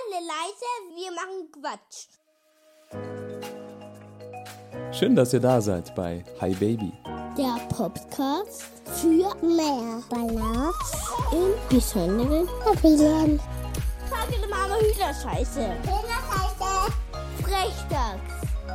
alle leise, wir machen Quatsch. Schön, dass ihr da seid bei Hi Baby. Der Podcast für mehr Balance in besonderen Familien. Sag der Mama Hühnerscheiße. Hühnerscheiße. Frechdachs.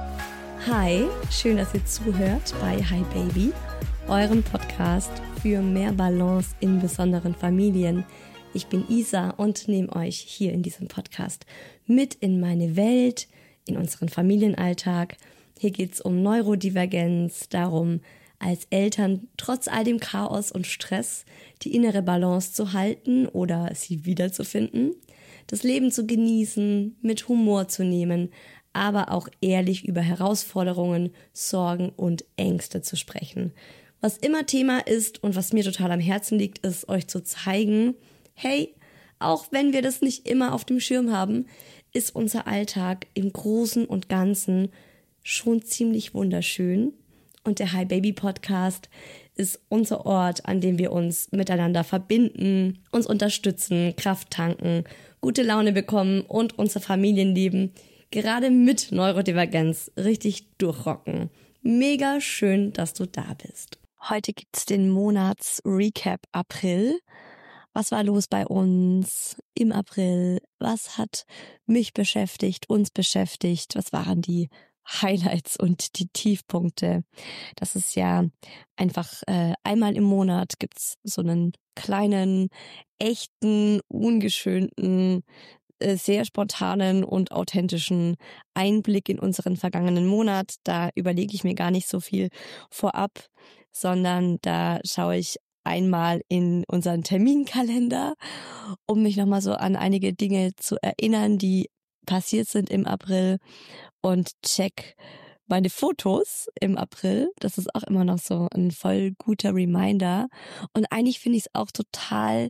Hi, schön, dass ihr zuhört bei Hi Baby, eurem Podcast für mehr Balance in besonderen Familien. Ich bin Isa und nehme euch hier in diesem Podcast mit in meine Welt, in unseren Familienalltag. Hier geht es um Neurodivergenz, darum, als Eltern trotz all dem Chaos und Stress die innere Balance zu halten oder sie wiederzufinden, das Leben zu genießen, mit Humor zu nehmen, aber auch ehrlich über Herausforderungen, Sorgen und Ängste zu sprechen. Was immer Thema ist und was mir total am Herzen liegt, ist, euch zu zeigen, hey, auch wenn wir das nicht immer auf dem Schirm haben, ist unser Alltag im Großen und Ganzen schon ziemlich wunderschön. Und der Hi Baby Podcast ist unser Ort, an dem wir uns miteinander verbinden, uns unterstützen, Kraft tanken, gute Laune bekommen und unser Familienleben gerade mit Neurodivergenz richtig durchrocken. Mega schön, dass du da bist. Heute gibt's den Monats-Recap April. Was war los bei uns im April? Was hat mich beschäftigt, uns beschäftigt? Was waren die Highlights und die Tiefpunkte? Das ist ja einfach einmal im Monat gibt's so einen kleinen, echten, ungeschönten, sehr spontanen und authentischen Einblick in unseren vergangenen Monat. Da überlege ich mir gar nicht so viel vorab, sondern da schaue ich einmal in unseren Terminkalender, um mich nochmal so an einige Dinge zu erinnern, die passiert sind im April, und check meine Fotos im April. Das ist auch immer noch so ein voll guter Reminder. Und eigentlich finde ich es auch total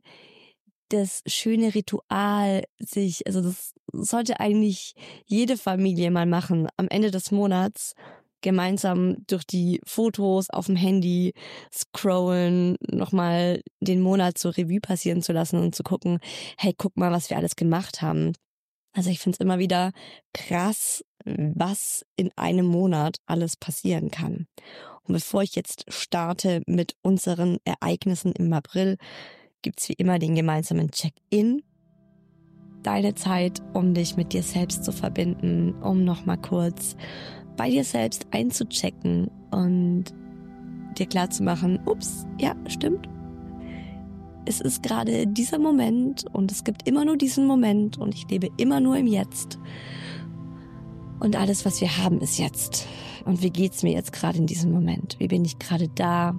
das schöne Ritual, also das sollte eigentlich jede Familie mal machen, am Ende des Monats gemeinsam durch die Fotos auf dem Handy scrollen, nochmal den Monat zur Revue passieren zu lassen und zu gucken, hey, guck mal, was wir alles gemacht haben. Also ich finde es immer wieder krass, was in einem Monat alles passieren kann. Und bevor ich jetzt starte mit unseren Ereignissen im April, gibt's wie immer den gemeinsamen Check-in. Deine Zeit, um dich mit dir selbst zu verbinden, um nochmal kurz bei dir selbst einzuchecken und dir klarzumachen, ups, ja, stimmt. Es ist gerade dieser Moment und es gibt immer nur diesen Moment und ich lebe immer nur im Jetzt. Und alles, was wir haben, ist jetzt. Und wie geht's mir jetzt gerade in diesem Moment? Wie bin ich gerade da?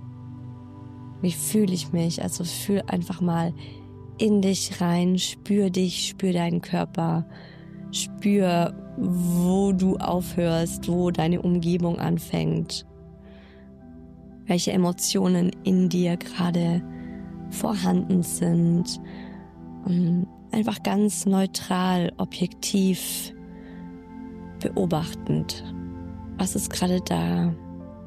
Wie fühle ich mich? Also fühl einfach mal in dich rein, spür dich, spür deinen Körper, spür, wo du aufhörst, wo deine Umgebung anfängt, welche Emotionen in dir gerade vorhanden sind. Und einfach ganz neutral, objektiv, beobachtend. Was ist gerade da?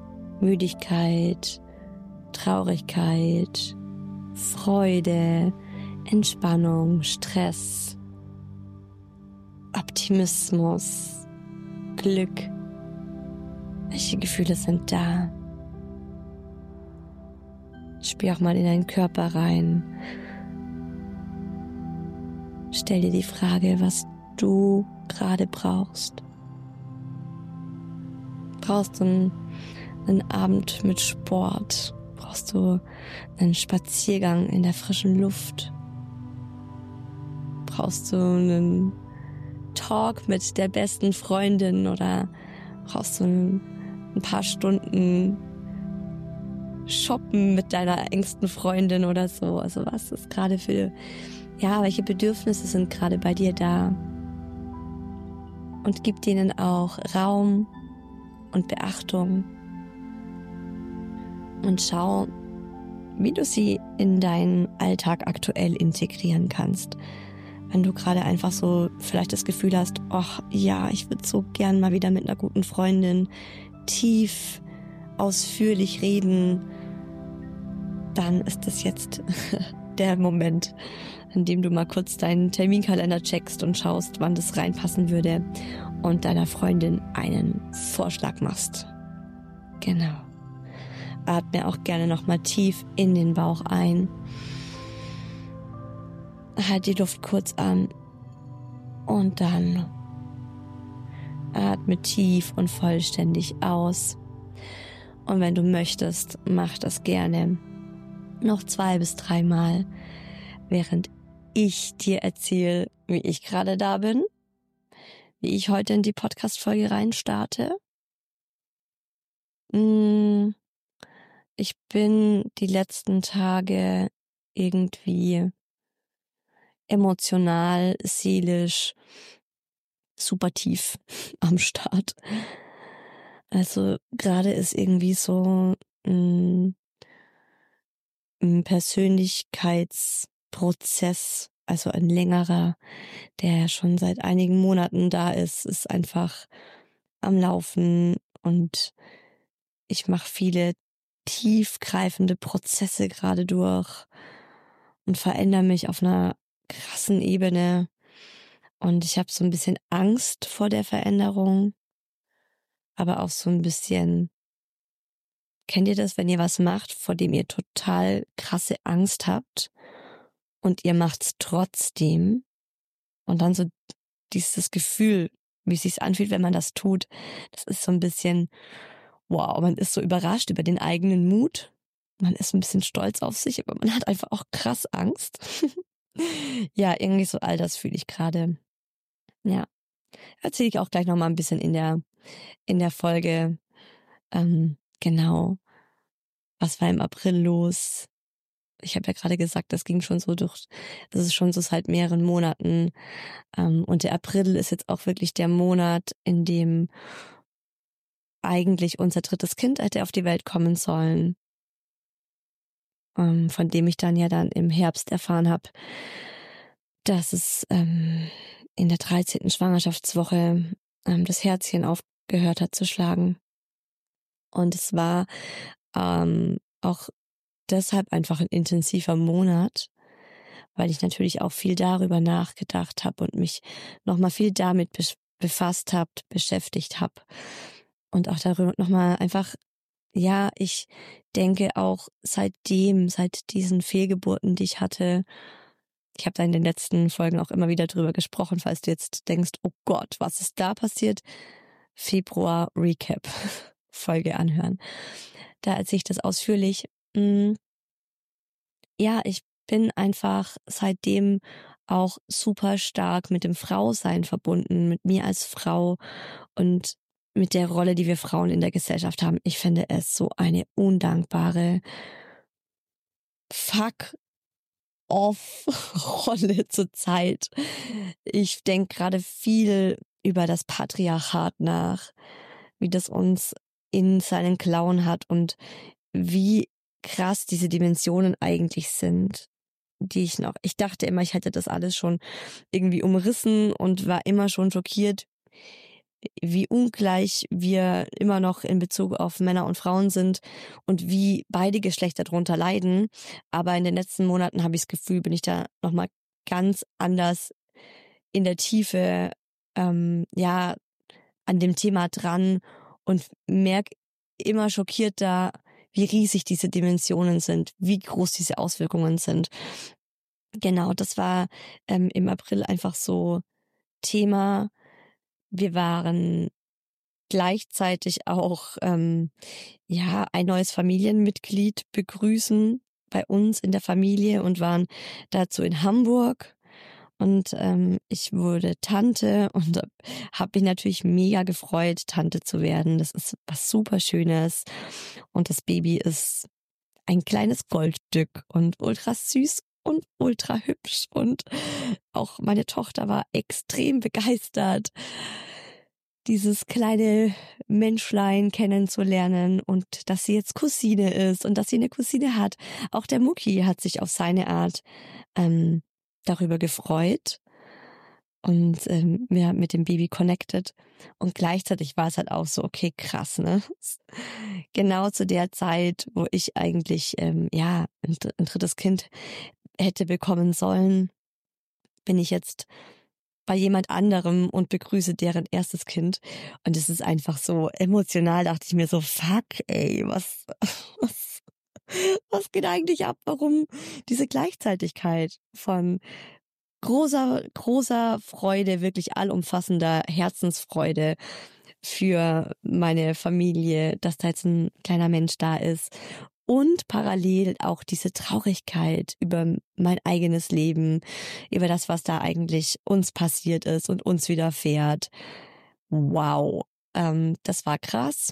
Müdigkeit, Traurigkeit, Freude, Entspannung, Stress, Optimismus, Glück. Welche Gefühle sind da? Spür auch mal in deinen Körper rein. Stell dir die Frage, was du gerade brauchst. Brauchst du einen Abend mit Sport? Brauchst du einen Spaziergang in der frischen Luft? Brauchst du einen Talk mit der besten Freundin oder brauchst du ein paar Stunden shoppen mit deiner engsten Freundin oder so? Also was ist gerade welche Bedürfnisse sind gerade bei dir da? Und gib denen auch Raum und Beachtung. Und schau, wie du sie in deinen Alltag aktuell integrieren kannst. Wenn du gerade einfach so vielleicht das Gefühl hast, ach ja, ich würde so gern mal wieder mit einer guten Freundin tief, ausführlich reden, dann ist das jetzt der Moment, an dem du mal kurz deinen Terminkalender checkst und schaust, wann das reinpassen würde und deiner Freundin einen Vorschlag machst. Genau. Atme auch gerne nochmal tief in den Bauch ein. Halt die Luft kurz an und dann atme tief und vollständig aus. Und wenn du möchtest, mach das gerne noch 2 bis 3 Mal, während ich dir erzähle, wie ich gerade da bin, wie ich heute in die Podcast-Folge reinstarte. Ich bin die letzten Tage irgendwie emotional, seelisch super tief am Start. Also gerade ist irgendwie so ein Persönlichkeitsprozess, also ein längerer, der schon seit einigen Monaten da ist einfach am Laufen und ich mache viele tiefgreifende Prozesse gerade durch und verändere mich auf einer krassen Ebene und ich habe so ein bisschen Angst vor der Veränderung, aber auch so ein bisschen, kennt ihr das, wenn ihr was macht, vor dem ihr total krasse Angst habt und ihr macht's trotzdem und dann so dieses Gefühl, wie es sich anfühlt, wenn man das tut, das ist so ein bisschen, wow, man ist so überrascht über den eigenen Mut, man ist ein bisschen stolz auf sich, aber man hat einfach auch krass Angst. Ja, irgendwie so all das fühle ich gerade. Ja, erzähle ich auch gleich nochmal ein bisschen in der Folge. Genau, was war im April los? Ich habe ja gerade gesagt, das ist schon so seit mehreren Monaten. Und der April ist jetzt auch wirklich der Monat, in dem eigentlich unser 3. Kind hätte auf die Welt kommen sollen. Von dem ich dann im Herbst erfahren habe, dass es in der 13. Schwangerschaftswoche das Herzchen aufgehört hat zu schlagen. Und es war auch deshalb einfach ein intensiver Monat, weil ich natürlich auch viel darüber nachgedacht habe und mich nochmal viel damit befasst habe, beschäftigt habe. Und auch darüber nochmal einfach, ja, ich denke auch seit diesen Fehlgeburten, die ich hatte, ich habe da in den letzten Folgen auch immer wieder drüber gesprochen, falls du jetzt denkst, oh Gott, was ist da passiert? Februar Recap Folge anhören. Da erzähle ich das ausführlich. Ja, ich bin einfach seitdem auch super stark mit dem Frausein verbunden, mit mir als Frau und mit der Rolle, die wir Frauen in der Gesellschaft haben. Ich finde es so eine undankbare Fuck-off-Rolle zur Zeit. Ich denke gerade viel über das Patriarchat nach, wie das uns in seinen Klauen hat und wie krass diese Dimensionen eigentlich sind, ich dachte immer, ich hätte das alles schon irgendwie umrissen und war immer schon schockiert, wie ungleich wir immer noch in Bezug auf Männer und Frauen sind und wie beide Geschlechter darunter leiden. Aber in den letzten Monaten habe ich das Gefühl, bin ich da nochmal ganz anders in der Tiefe, an dem Thema dran und merke immer schockierter, wie riesig diese Dimensionen sind, wie groß diese Auswirkungen sind. Genau, das war im April einfach so Thema. Wir waren gleichzeitig auch ein neues Familienmitglied begrüßen bei uns in der Familie und waren dazu in Hamburg. Und ich wurde Tante und habe mich natürlich mega gefreut, Tante zu werden. Das ist was super Schönes. Und das Baby ist ein kleines Goldstück und ultra süß und ultra hübsch. Und auch meine Tochter war extrem begeistert, dieses kleine Menschlein kennenzulernen und dass sie jetzt Cousine ist und dass sie eine Cousine hat. Auch der Mucki hat sich auf seine Art darüber gefreut und wir haben mit dem Baby connected und gleichzeitig war es halt auch so, okay, krass, ne? Genau zu der Zeit, wo ich eigentlich ein 3. Kind hätte bekommen sollen, bin ich jetzt bei jemand anderem und begrüße deren erstes Kind. Und es ist einfach so emotional, dachte ich mir so, fuck, ey, was geht eigentlich ab? Warum diese Gleichzeitigkeit von großer Freude, wirklich allumfassender Herzensfreude für meine Familie, dass da jetzt ein kleiner Mensch da ist. Und parallel auch diese Traurigkeit über mein eigenes Leben, über das, was da eigentlich uns passiert ist und uns widerfährt. Wow, das war krass.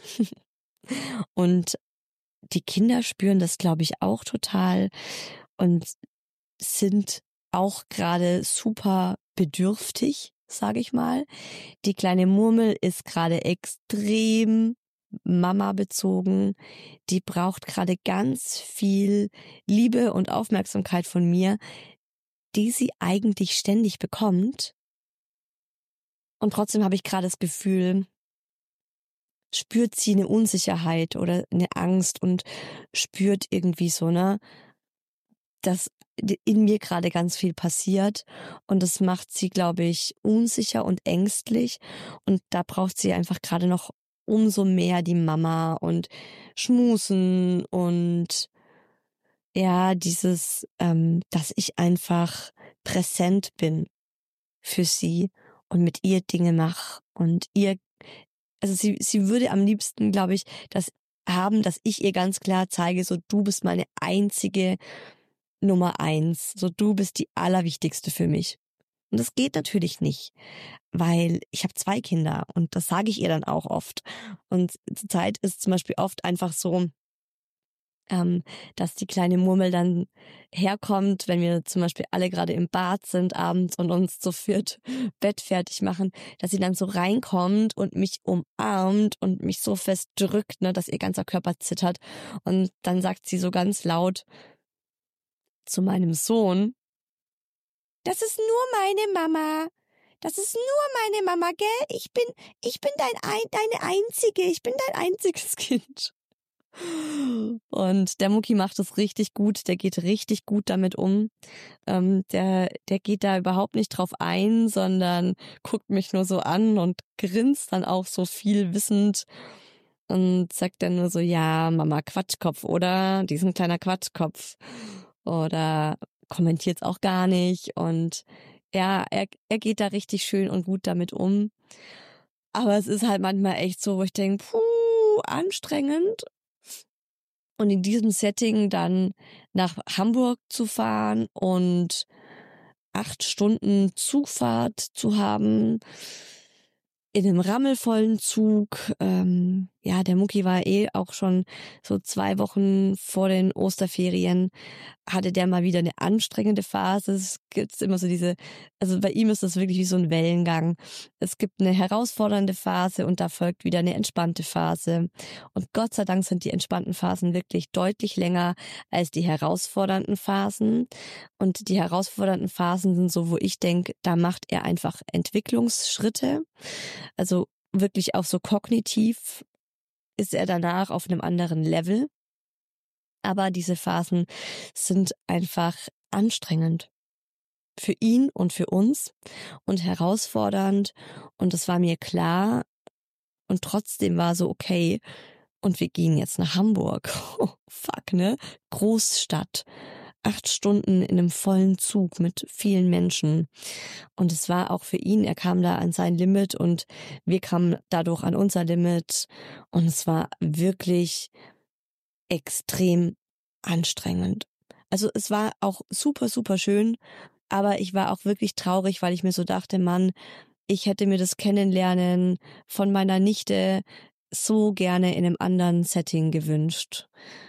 Und die Kinder spüren das, glaube ich, auch total und sind auch gerade super bedürftig, sage ich mal. Die kleine Murmel ist gerade extrem Mama bezogen. Die braucht gerade ganz viel Liebe und Aufmerksamkeit von mir, die sie eigentlich ständig bekommt. Und trotzdem habe ich gerade das Gefühl, spürt sie eine Unsicherheit oder eine Angst und spürt irgendwie so, ne, dass in mir gerade ganz viel passiert und das macht sie, glaube ich, unsicher und ängstlich und da braucht sie einfach gerade noch umso mehr die Mama und schmusen und ja, dieses, dass ich einfach präsent bin für sie und mit ihr Dinge mache und ihr, also sie würde am liebsten, glaube ich, das haben, dass ich ihr ganz klar zeige, so du bist meine einzige Nummer 1, so du bist die Allerwichtigste für mich. Und das geht natürlich nicht, weil ich habe 2 Kinder und das sage ich ihr dann auch oft. Und zur Zeit ist zum Beispiel oft einfach so, dass die kleine Murmel dann herkommt, wenn wir zum Beispiel alle gerade im Bad sind abends und uns zu viert Bett fertig machen, dass sie dann so reinkommt und mich umarmt und mich so fest drückt, ne, dass ihr ganzer Körper zittert. Und dann sagt sie so ganz laut zu meinem Sohn: Das ist nur meine Mama. Das ist nur meine Mama, gell? Ich bin deine Einzige. Ich bin dein einziges Kind. Und der Mucki macht es richtig gut. Der geht richtig gut damit um. Der geht da überhaupt nicht drauf ein, sondern guckt mich nur so an und grinst dann auch so viel wissend und sagt dann nur so, ja, Mama Quatschkopf, oder? Die ist ein kleiner Quatschkopf. Oder kommentiert es auch gar nicht und ja, er geht da richtig schön und gut damit um. Aber es ist halt manchmal echt so, wo ich denke, anstrengend. Und in diesem Setting dann nach Hamburg zu fahren und 8 Stunden Zugfahrt zu haben, in einem rammelvollen Zug. Ja, der Mucki war auch schon so 2 Wochen vor den Osterferien, hatte der mal wieder eine anstrengende Phase. Es gibt immer so also bei ihm ist das wirklich wie so ein Wellengang. Es gibt eine herausfordernde Phase und da folgt wieder eine entspannte Phase. Und Gott sei Dank sind die entspannten Phasen wirklich deutlich länger als die herausfordernden Phasen. Und die herausfordernden Phasen sind so, wo ich denke, da macht er einfach Entwicklungsschritte. Also wirklich auch so kognitiv ist er danach auf einem anderen Level. Aber diese Phasen sind einfach anstrengend für ihn und für uns und herausfordernd. Und das war mir klar. Und trotzdem war so, okay, und wir gehen jetzt nach Hamburg. Oh, fuck, ne? Großstadt. 8 Stunden in einem vollen Zug mit vielen Menschen. Und es war auch für ihn, er kam da an sein Limit und wir kamen dadurch an unser Limit. Und es war wirklich extrem anstrengend. Also es war auch super, super schön, aber ich war auch wirklich traurig, weil ich mir so dachte, Mann, ich hätte mir das Kennenlernen von meiner Nichte so gerne in einem anderen Setting gewünscht.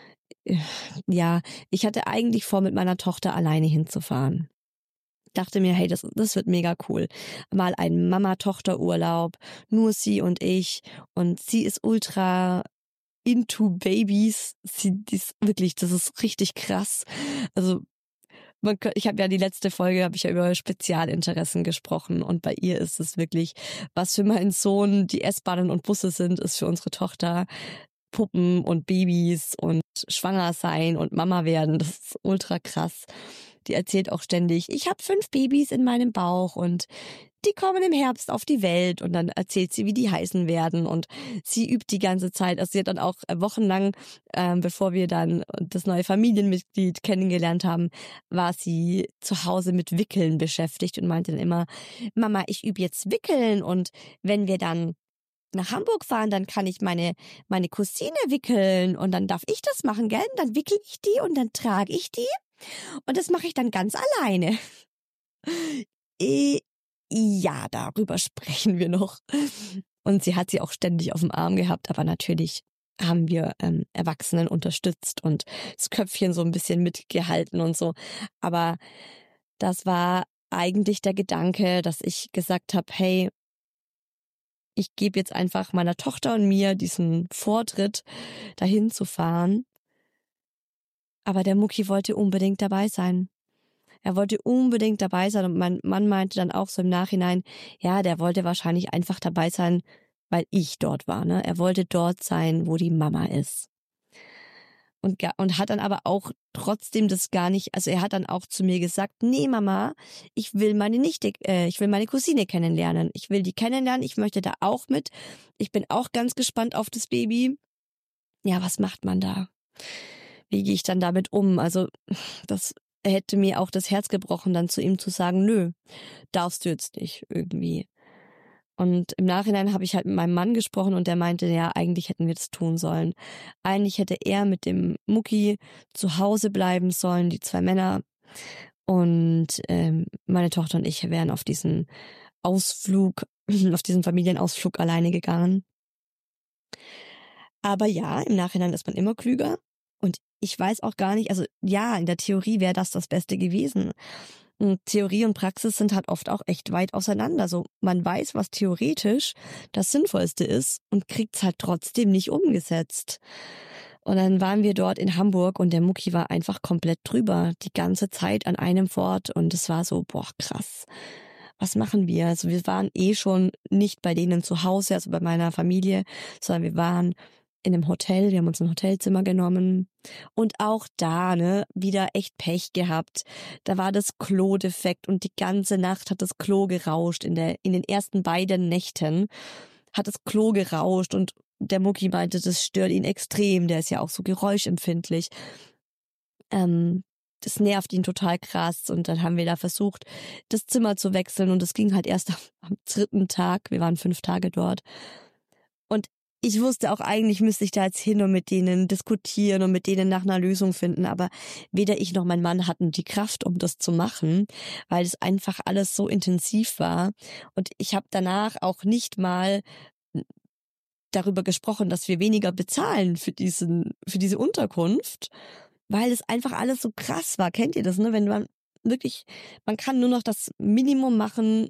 Ja, ich hatte eigentlich vor, mit meiner Tochter alleine hinzufahren. Dachte mir, hey, das wird mega cool. Mal ein Mama-Tochter-Urlaub, nur sie und ich. Und sie ist ultra into Babys. Das ist richtig krass. Also ich habe ja die letzte Folge, habe ich ja über Spezialinteressen gesprochen und bei ihr ist es wirklich, was für meinen Sohn die S-Bahnen und Busse sind, ist für unsere Tochter Puppen und Babys und schwanger sein und Mama werden. Das ist ultra krass. die erzählt auch ständig, ich habe 5 Babys in meinem Bauch und die kommen im Herbst auf die Welt und dann erzählt sie, wie die heißen werden und sie übt die ganze Zeit. Also sie hat dann auch wochenlang, bevor wir dann das neue Familienmitglied kennengelernt haben, war sie zu Hause mit Wickeln beschäftigt und meinte dann immer, Mama, ich übe jetzt Wickeln und wenn wir dann nach Hamburg fahren, dann kann ich meine Cousine wickeln und dann darf ich das machen, gell? Und dann wickel ich die und dann trage ich die und das mache ich dann ganz alleine. Ja, darüber sprechen wir noch. Und sie hat sie auch ständig auf dem Arm gehabt, aber natürlich haben wir Erwachsenen unterstützt und das Köpfchen so ein bisschen mitgehalten und so. Aber das war eigentlich der Gedanke, dass ich gesagt habe, hey, ich gebe jetzt einfach meiner Tochter und mir diesen Vortritt, dahin zu fahren. Aber der Mucki wollte unbedingt dabei sein. Er wollte unbedingt dabei sein und mein Mann meinte dann auch so im Nachhinein, ja, der wollte wahrscheinlich einfach dabei sein, weil ich dort war, ne? Er wollte dort sein, wo die Mama ist. Und hat dann aber auch trotzdem das gar nicht, also er hat dann auch zu mir gesagt, nee Mama, ich will meine Cousine kennenlernen. Ich will die kennenlernen, ich möchte da auch mit. Ich bin auch ganz gespannt auf das Baby. Ja, was macht man da? Wie gehe ich dann damit um? Also das hätte mir auch das Herz gebrochen, dann zu ihm zu sagen, nö, darfst du jetzt nicht irgendwie. Und im Nachhinein habe ich halt mit meinem Mann gesprochen und der meinte, ja, eigentlich hätten wir das tun sollen. Eigentlich hätte er mit dem Mucki zu Hause bleiben sollen, die 2 Männer. Und meine Tochter und ich wären auf diesen Familienausflug alleine gegangen. Aber ja, im Nachhinein ist man immer klüger. Und ich weiß auch gar nicht, also ja, in der Theorie wäre das Beste gewesen. Und Theorie und Praxis sind halt oft auch echt weit auseinander. So, man weiß, was theoretisch das Sinnvollste ist und kriegt's halt trotzdem nicht umgesetzt. Und dann waren wir dort in Hamburg und der Mucki war einfach komplett drüber, die ganze Zeit an einem Fort und es war so, boah, krass. Was machen wir? Also wir waren schon nicht bei denen zu Hause, also bei meiner Familie, sondern wir waren in einem Hotel, wir haben uns ein Hotelzimmer genommen und auch da, ne, wieder echt Pech gehabt. Da war das Klo defekt und die ganze Nacht hat das Klo gerauscht. In den ersten beiden Nächten hat das Klo gerauscht und der Mucki meinte, das stört ihn extrem, der ist ja auch so geräuschempfindlich. Das nervt ihn total krass und dann haben wir da versucht, das Zimmer zu wechseln und das ging halt erst am 3. Tag, wir waren 5 Tage dort und ich wusste auch, eigentlich müsste ich da jetzt hin und mit denen diskutieren und mit denen nach einer Lösung finden, aber weder ich noch mein Mann hatten die Kraft, um das zu machen, weil es einfach alles so intensiv war und ich habe danach auch nicht mal darüber gesprochen, dass wir weniger bezahlen für diese Unterkunft, weil es einfach alles so krass war. Kennt ihr das, ne? Wenn man kann nur noch das Minimum machen,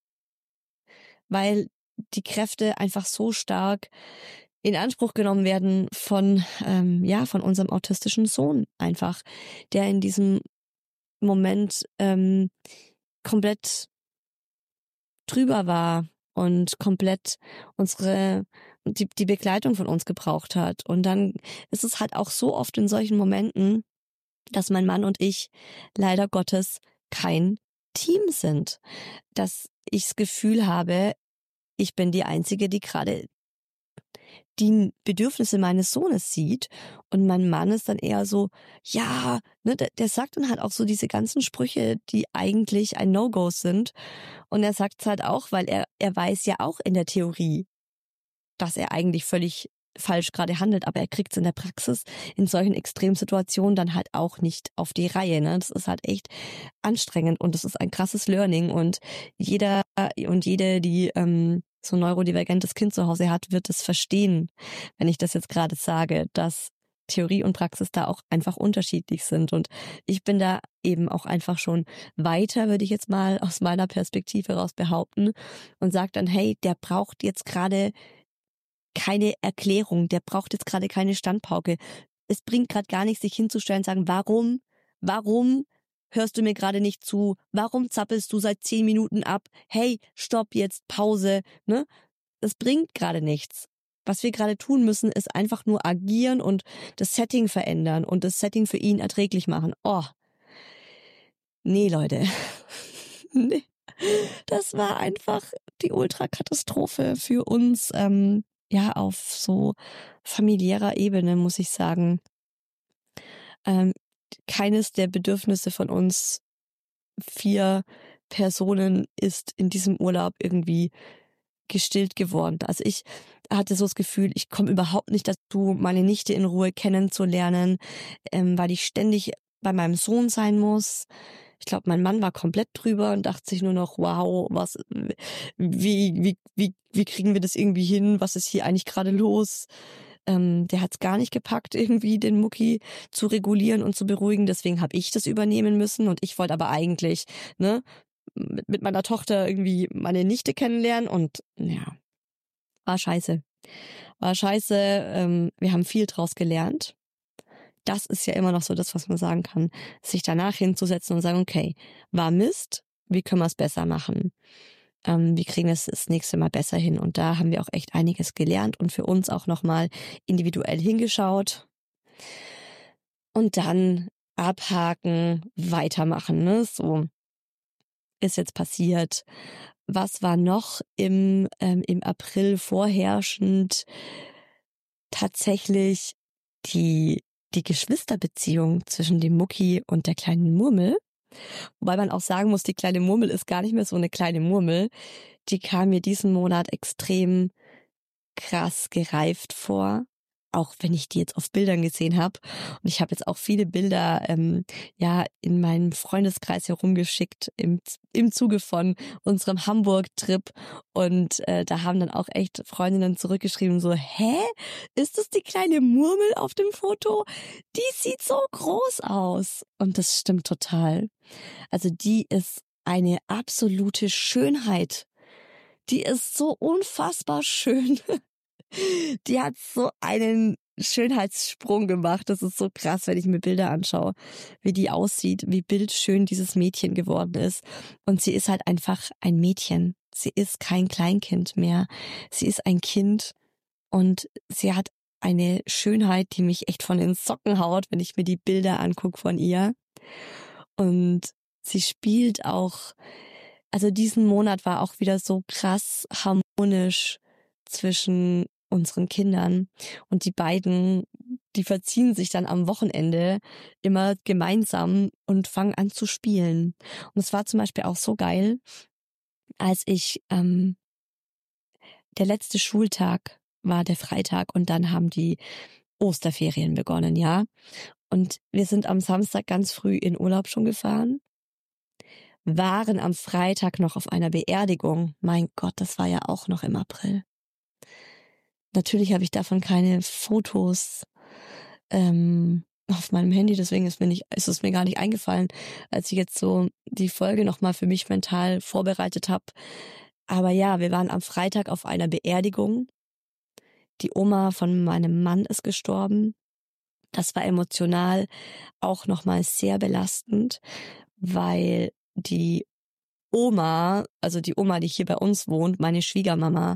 weil die Kräfte einfach so stark in Anspruch genommen werden von unserem autistischen Sohn einfach, der in diesem Moment komplett drüber war und komplett die Begleitung von uns gebraucht hat. Und dann ist es halt auch so oft in solchen Momenten, dass mein Mann und ich leider Gottes kein Team sind. Dass ich das Gefühl habe, ich bin die Einzige, die gerade die Bedürfnisse meines Sohnes sieht und mein Mann ist dann eher so, ja, ne, der sagt dann halt auch so diese ganzen Sprüche, die eigentlich ein No-Go sind und er sagt es halt auch, weil er weiß ja auch in der Theorie, dass er eigentlich völlig falsch gerade handelt, aber er kriegt es in der Praxis in solchen Extremsituationen dann halt auch nicht auf die Reihe, ne? Das ist halt echt anstrengend und das ist ein krasses Learning und jeder und jede, die so ein neurodivergentes Kind zu Hause hat, wird es verstehen, wenn ich das jetzt gerade sage, dass Theorie und Praxis da auch einfach unterschiedlich sind und ich bin da eben auch einfach schon weiter, würde ich jetzt mal aus meiner Perspektive raus behaupten und sage dann, hey, der braucht jetzt gerade keine Erklärung, der braucht jetzt gerade keine Standpauke. Es bringt gerade gar nichts, sich hinzustellen und sagen, warum hörst du mir gerade nicht zu? Warum zappelst du seit 10 Minuten ab? Hey, stopp jetzt, Pause, ne? Das bringt gerade nichts. Was wir gerade tun müssen, ist einfach nur agieren und das Setting verändern und das Setting für ihn erträglich machen. Oh, Nee, Leute. Nee. Das war einfach die Ultrakatastrophe für uns, auf so familiärer Ebene, muss ich sagen. Keines der Bedürfnisse von uns 4 Personen ist in diesem Urlaub irgendwie gestillt geworden. Also ich hatte so das Gefühl, ich komme überhaupt nicht dazu, meine Nichte in Ruhe kennenzulernen, weil ich ständig bei meinem Sohn sein muss. Ich glaube, mein Mann war komplett drüber und dachte sich nur noch, wow, wie kriegen wir das irgendwie hin? Was ist hier eigentlich gerade los? Der hat es gar nicht gepackt, irgendwie den Mucki zu regulieren und zu beruhigen. Deswegen habe ich das übernehmen müssen und ich wollte aber eigentlich, mit meiner Tochter irgendwie meine Nichte kennenlernen und ja, war scheiße. War scheiße. Wir haben viel draus gelernt. Das ist ja immer noch so das, was man sagen kann, sich danach hinzusetzen und sagen, okay, war Mist, wie können wir es besser machen? Wie kriegen wir es das nächste Mal besser hin? Und da haben wir auch echt einiges gelernt und für uns auch nochmal individuell hingeschaut. Und dann abhaken, weitermachen, ne? So ist jetzt passiert. Was war noch im April vorherrschend? Tatsächlich die Geschwisterbeziehung zwischen dem Mucki und der kleinen Murmel. Wobei man auch sagen muss, die kleine Murmel ist gar nicht mehr so eine kleine Murmel. Die kam mir diesen Monat extrem krass gereift vor. Auch wenn ich die jetzt auf Bildern gesehen habe. Und ich habe jetzt auch viele Bilder in meinem Freundeskreis herumgeschickt im Zuge von unserem Hamburg-Trip. Und da haben dann auch echt Freundinnen zurückgeschrieben so, hä? Ist das die kleine Murmel auf dem Foto? Die sieht so groß aus. Und das stimmt total. Also die ist eine absolute Schönheit. Die ist so unfassbar schön. Die hat so einen Schönheitssprung gemacht. Das ist so krass, wenn ich mir Bilder anschaue, wie die aussieht, wie bildschön dieses Mädchen geworden ist. Und sie ist halt einfach ein Mädchen. Sie ist kein Kleinkind mehr. Sie ist ein Kind und sie hat eine Schönheit, die mich echt von den Socken haut, wenn ich mir die Bilder angucke von ihr. Und sie spielt auch, also diesen Monat war auch wieder so krass harmonisch zwischen unseren Kindern und die beiden, die verziehen sich dann am Wochenende immer gemeinsam und fangen an zu spielen. Und es war zum Beispiel auch so geil, als ich, der letzte Schultag war der Freitag und dann haben die Osterferien begonnen, ja. Und wir sind am Samstag ganz früh in Urlaub schon gefahren, waren am Freitag noch auf einer Beerdigung. Mein Gott, das war ja auch noch im April. Natürlich habe ich davon keine Fotos auf meinem Handy, deswegen ist es mir gar nicht eingefallen, als ich jetzt so die Folge nochmal für mich mental vorbereitet habe. Aber ja, wir waren am Freitag auf einer Beerdigung. Die Oma von meinem Mann ist gestorben. Das war emotional auch nochmal sehr belastend, weil die Oma, die hier bei uns wohnt, meine Schwiegermama,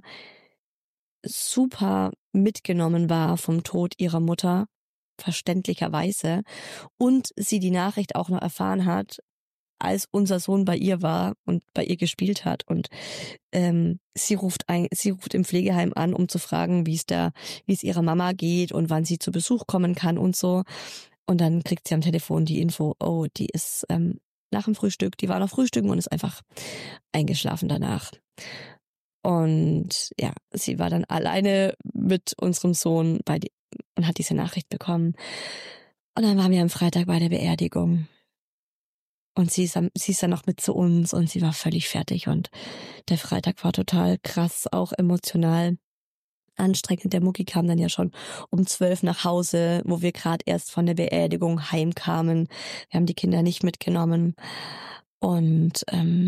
super mitgenommen war vom Tod ihrer Mutter, verständlicherweise, und sie die Nachricht auch noch erfahren hat, als unser Sohn bei ihr war und bei ihr gespielt hat. Und sie ruft im Pflegeheim an, um zu fragen, wie es ihrer Mama geht und wann sie zu Besuch kommen kann und so. Und dann kriegt sie am Telefon die Info, oh, die ist nach dem Frühstück, die war noch frühstücken und ist einfach eingeschlafen danach. Und ja, sie war dann alleine mit unserem Sohn und hat diese Nachricht bekommen. Und dann waren wir am Freitag bei der Beerdigung. Und sie ist dann noch mit zu uns und sie war völlig fertig. Und der Freitag war total krass, auch emotional anstrengend. Der Mucki kam dann ja schon um 12 nach Hause, wo wir gerade erst von der Beerdigung heimkamen. Wir haben die Kinder nicht mitgenommen. Und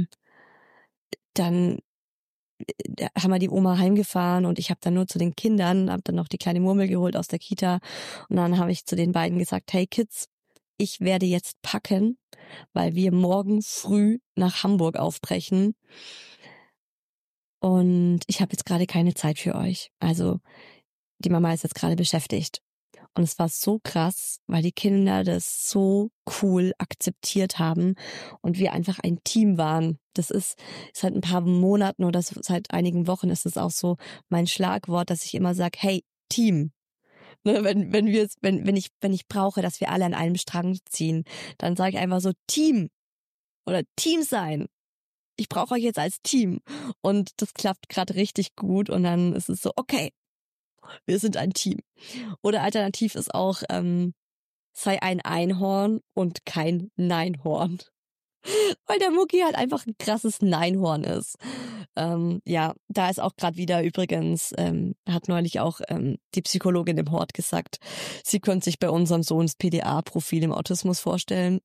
dann haben wir die Oma heimgefahren und ich habe dann nur zu den Kindern, habe dann noch die kleine Murmel geholt aus der Kita und dann habe ich zu den beiden gesagt, hey Kids, ich werde jetzt packen, weil wir morgen früh nach Hamburg aufbrechen und ich habe jetzt gerade keine Zeit für euch. Also die Mama ist jetzt gerade beschäftigt. Und es war so krass, weil die Kinder das so cool akzeptiert haben und wir einfach ein Team waren. Das ist seit ein paar Monaten oder seit einigen Wochen ist es auch so mein Schlagwort, dass ich immer sage, hey, Team. Ne, wenn ich brauche, dass wir alle an einem Strang ziehen, dann sage ich einfach so Team oder Team sein. Ich brauche euch jetzt als Team. Und das klappt gerade richtig gut. Und dann ist es so, okay, wir sind ein Team. Oder alternativ ist auch, sei ein Einhorn und kein Neinhorn. Weil der Mucki halt einfach ein krasses Neinhorn ist. Ja, da ist auch gerade wieder übrigens, hat neulich auch die Psychologin im Hort gesagt, sie könnte sich bei unserem Sohn das PDA-Profil im Autismus vorstellen.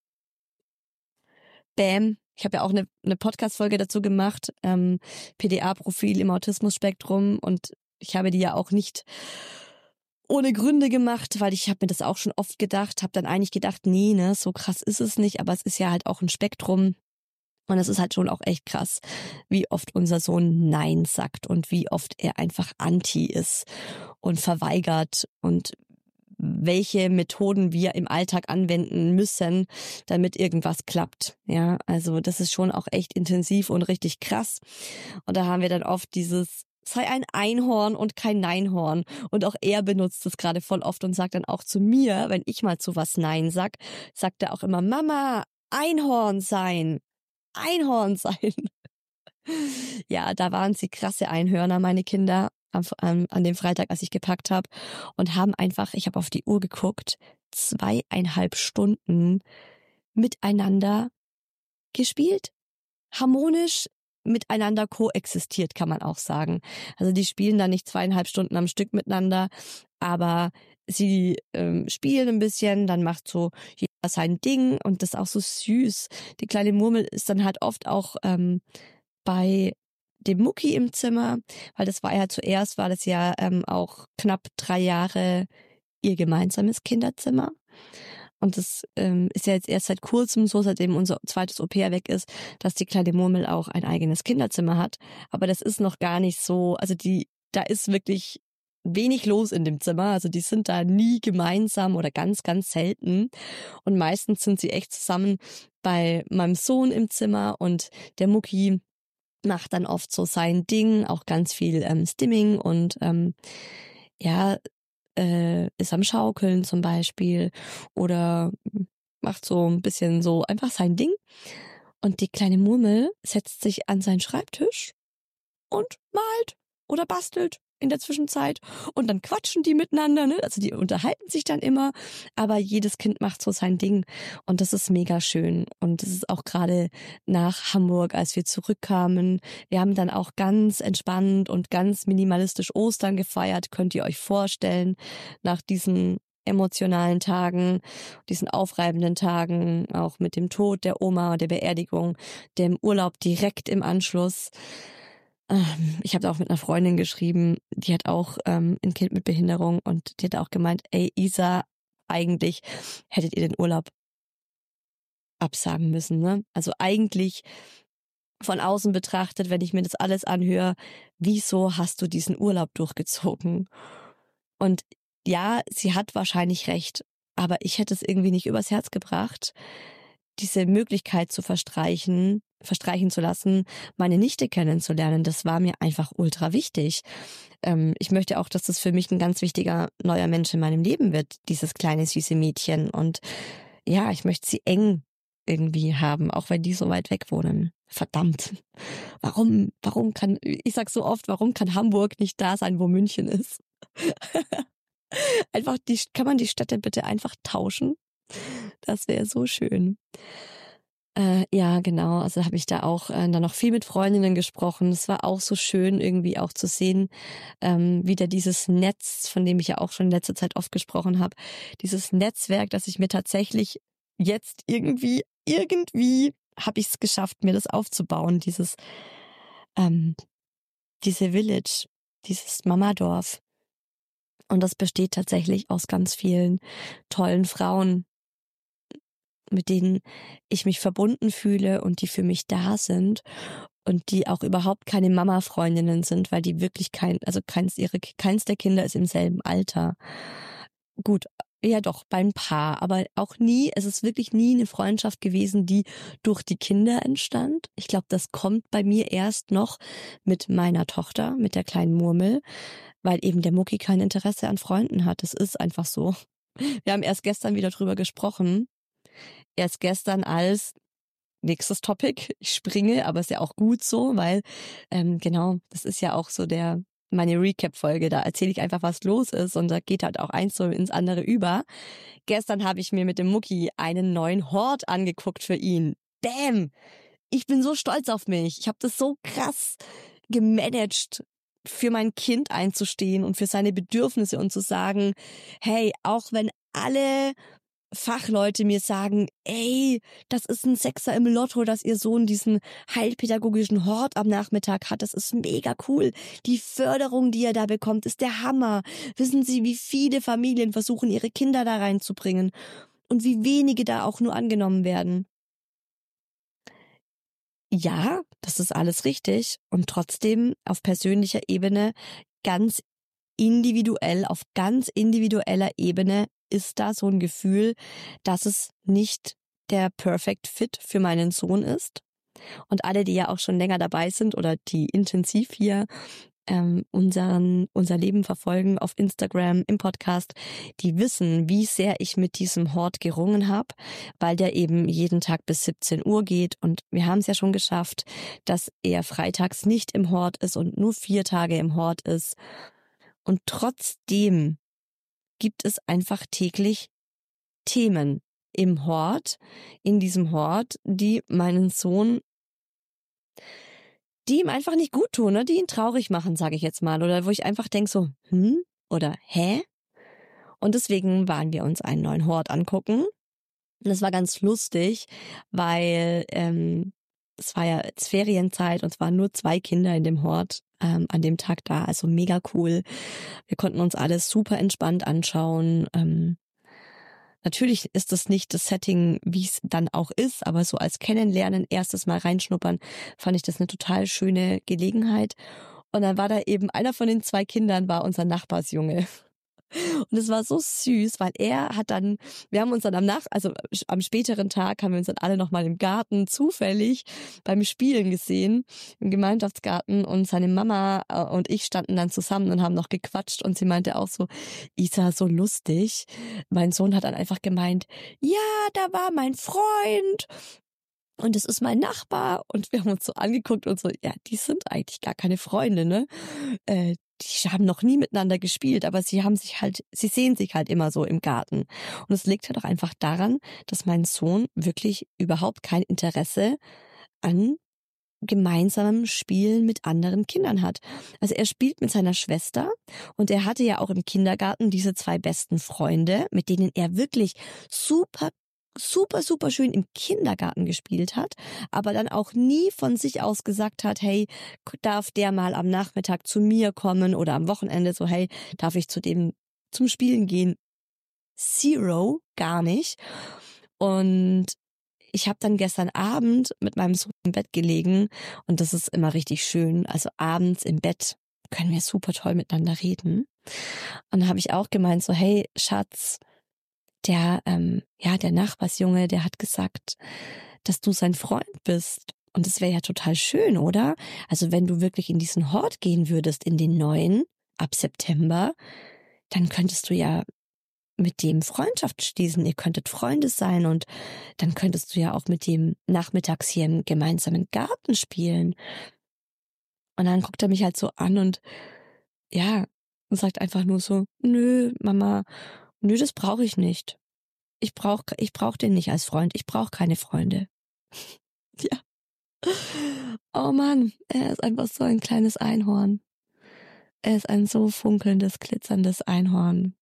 Bam. Ich habe ja auch eine Podcast-Folge dazu gemacht, PDA-Profil im Autismus-Spektrum, und ich habe die ja auch nicht ohne Gründe gemacht, weil ich habe mir das auch schon oft gedacht, habe dann eigentlich gedacht, nee, ne, so krass ist es nicht, aber es ist ja halt auch ein Spektrum und es ist halt schon auch echt krass, wie oft unser Sohn Nein sagt und wie oft er einfach anti ist und verweigert und welche Methoden wir im Alltag anwenden müssen, damit irgendwas klappt. Ja, also das ist schon auch echt intensiv und richtig krass. Und da haben wir dann oft dieses sei ein Einhorn und kein Neinhorn. Und auch er benutzt das gerade voll oft und sagt dann auch zu mir, wenn ich mal zu was Nein sag, sagt er auch immer, Mama, Einhorn sein. Einhorn sein. Ja, da waren sie krasse Einhörner, meine Kinder, an dem Freitag, als ich gepackt habe, und haben einfach, ich habe auf die Uhr geguckt, 2,5 Stunden miteinander gespielt, harmonisch miteinander koexistiert, kann man auch sagen. Also die spielen da nicht 2,5 Stunden am Stück miteinander, aber sie spielen ein bisschen, dann macht so jeder sein Ding und das ist auch so süß. Die kleine Murmel ist dann halt oft auch bei dem Mucki im Zimmer, weil das war ja zuerst, war das ja auch knapp 3 Jahre ihr gemeinsames Kinderzimmer. Und das ist ja jetzt erst seit kurzem so, seitdem unser zweites Au-pair weg ist, dass die kleine Murmel auch ein eigenes Kinderzimmer hat. Aber das ist noch gar nicht so, also da ist wirklich wenig los in dem Zimmer. Also die sind da nie gemeinsam oder ganz, ganz selten. Und meistens sind sie echt zusammen bei meinem Sohn im Zimmer und der Mucki macht dann oft so sein Ding, auch ganz viel Stimming und ist am Schaukeln zum Beispiel oder macht so ein bisschen so einfach sein Ding. Und die kleine Murmel setzt sich an seinen Schreibtisch und malt oder bastelt in der Zwischenzeit und dann quatschen die miteinander, ne? Also die unterhalten sich dann immer, aber jedes Kind macht so sein Ding und das ist mega schön. Und das ist auch gerade nach Hamburg, als wir zurückkamen, wir haben dann auch ganz entspannt und ganz minimalistisch Ostern gefeiert, könnt ihr euch vorstellen, nach diesen emotionalen Tagen, diesen aufreibenden Tagen, auch mit dem Tod der Oma, der Beerdigung, dem Urlaub direkt im Anschluss. Ich habe da auch mit einer Freundin geschrieben, die hat auch ein Kind mit Behinderung und die hat auch gemeint, ey Isa, eigentlich hättet ihr den Urlaub absagen müssen, ne? Also eigentlich von außen betrachtet, wenn ich mir das alles anhöre, wieso hast du diesen Urlaub durchgezogen? Und ja, sie hat wahrscheinlich recht, aber ich hätte es irgendwie nicht übers Herz gebracht, diese Möglichkeit zu verstreichen zu lassen, meine Nichte kennenzulernen. Das war mir einfach ultra wichtig. Ich möchte auch, dass das für mich ein ganz wichtiger neuer Mensch in meinem Leben wird, dieses kleine süße Mädchen. Und ja, ich möchte sie eng irgendwie haben, auch wenn die so weit weg wohnen. Verdammt. Warum kann, ich sag so oft, warum kann Hamburg nicht da sein, wo München ist? Kann man die Städte bitte einfach tauschen? Das wäre so schön. Ja, genau. Also habe ich da auch dann noch viel mit Freundinnen gesprochen. Es war auch so schön, irgendwie auch zu sehen, wieder dieses Netz, von dem ich ja auch schon in letzter Zeit oft gesprochen habe. Dieses Netzwerk, das ich mir tatsächlich jetzt irgendwie habe ich es geschafft, mir das aufzubauen. Diese Village, dieses Mamadorf. Und das besteht tatsächlich aus ganz vielen tollen Frauen, mit denen ich mich verbunden fühle und die für mich da sind und die auch überhaupt keine Mama-Freundinnen sind, weil die wirklich keins der Kinder ist im selben Alter. gut, ja doch, bei ein paar, aber auch nie, es ist wirklich nie eine Freundschaft gewesen, die durch die Kinder entstand. Ich glaube, das kommt bei mir erst noch mit meiner Tochter, mit der kleinen Murmel, weil eben der Mucki kein Interesse an Freunden hat. Das ist einfach so. Wir haben erst gestern wieder drüber gesprochen. Erst gestern als nächstes Topic. Ich springe, aber ist ja auch gut so, weil genau, das ist ja auch so meine Recap-Folge. Da erzähle ich einfach, was los ist und da geht halt auch eins so ins andere über. Gestern habe ich mir mit dem Mucki einen neuen Hort angeguckt für ihn. Damn! Ich bin so stolz auf mich. Ich habe das so krass gemanagt, für mein Kind einzustehen und für seine Bedürfnisse und zu sagen, hey, auch wenn alle Fachleute mir sagen, ey, das ist ein Sechser im Lotto, dass ihr Sohn diesen heilpädagogischen Hort am Nachmittag hat. Das ist mega cool. Die Förderung, die er da bekommt, ist der Hammer. Wissen Sie, wie viele Familien versuchen, ihre Kinder da reinzubringen und wie wenige da auch nur angenommen werden? Ja, das ist alles richtig und trotzdem auf persönlicher Ebene ganz individuell, auf ganz individueller Ebene ist da so ein Gefühl, dass es nicht der Perfect Fit für meinen Sohn ist. Und alle, die ja auch schon länger dabei sind oder die intensiv hier unser Leben verfolgen auf Instagram, im Podcast, die wissen, wie sehr ich mit diesem Hort gerungen habe, weil der eben jeden Tag bis 17 Uhr geht und wir haben es ja schon geschafft, dass er freitags nicht im Hort ist und nur 4 Tage im Hort ist. Und trotzdem gibt es einfach täglich Themen im Hort, in diesem Hort, die meinen Sohn, die ihm einfach nicht gut tun, ne? Die ihn traurig machen, sage ich jetzt mal. Oder wo ich einfach denke so, oder hä? Und deswegen waren wir uns einen neuen Hort angucken. Und das war ganz lustig, weil es war ja jetzt Ferienzeit und es waren nur 2 Kinder in dem Hort an dem Tag da. Also mega cool. Wir konnten uns alles super entspannt anschauen. Natürlich ist das nicht das Setting, wie es dann auch ist, aber so als Kennenlernen, erstes Mal reinschnuppern, fand ich das eine total schöne Gelegenheit. Und dann war da eben einer von den 2 Kindern, war unser Nachbarsjunge. Und es war so süß, weil wir haben uns dann am späteren Tag haben wir uns dann alle nochmal im Garten zufällig beim Spielen gesehen, im Gemeinschaftsgarten und seine Mama und ich standen dann zusammen und haben noch gequatscht und sie meinte auch so, Isa, so lustig. Mein Sohn hat dann einfach gemeint, ja, da war mein Freund. Und es ist mein Nachbar. Und wir haben uns so angeguckt und so, ja, die sind eigentlich gar keine Freunde, ne? Die haben noch nie miteinander gespielt, aber sie sehen sich halt immer so im Garten. Und es liegt halt auch einfach daran, dass mein Sohn wirklich überhaupt kein Interesse an gemeinsamem Spielen mit anderen Kindern hat. Also er spielt mit seiner Schwester und er hatte ja auch im Kindergarten diese 2 besten Freunde, mit denen er wirklich super schön im Kindergarten gespielt hat, aber dann auch nie von sich aus gesagt hat, hey, darf der mal am Nachmittag zu mir kommen oder am Wochenende so, hey, darf ich zu dem zum Spielen gehen? Zero, gar nicht. Und ich habe dann gestern Abend mit meinem Sohn im Bett gelegen und das ist immer richtig schön. Also abends im Bett können wir super toll miteinander reden. Und dann habe ich auch gemeint so, hey, Schatz, der Nachbarsjunge, der hat gesagt, dass du sein Freund bist. Und das wäre ja total schön, oder? Also wenn du wirklich in diesen Hort gehen würdest, in den neuen, ab September, dann könntest du ja mit dem Freundschaft schließen. Ihr könntet Freunde sein und dann könntest du ja auch mit dem nachmittags hier im gemeinsamen Garten spielen. Und dann guckt er mich halt so an und sagt einfach nur so, nö, Mama, nö, das brauche ich nicht. Ich brauch den nicht als Freund. Ich brauche keine Freunde. Ja. Oh Mann, er ist einfach so ein kleines Einhorn. Er ist ein so funkelndes, glitzerndes Einhorn.